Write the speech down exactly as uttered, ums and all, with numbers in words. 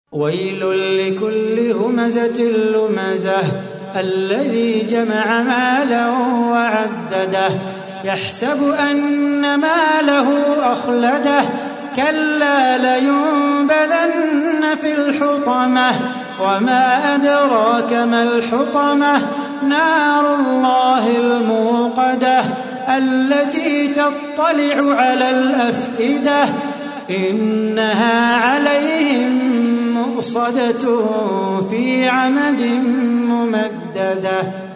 ويل لكل همزة لمزة الذي جمع مالا وعدده يحسب أن ماله أخلده كلا لينبذن في الحطمة وما أدراك ما الحطمة نار الله الموقدة التي تطلع على الأفئدة إنها عليهم مؤصدة في عمد ممددة.